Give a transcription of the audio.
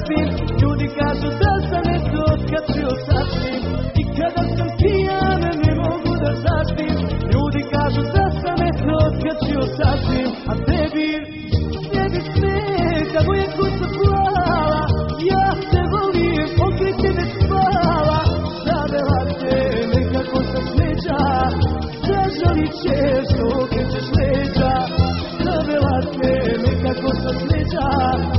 sasvim. Ljudi kažu da sam eto otkačio sasvim. I kada sam pijan ne mogu da zaspim. Ljudi kažu da sam eto otkačio sasvim. A tebi smeta moja kosa plava. Ja te volim, pokraj tebe spava. Zavela te nekako sa smeđa. Zažalit ćeš dok ćeš leđa. Zavela te nekako sa smeđa.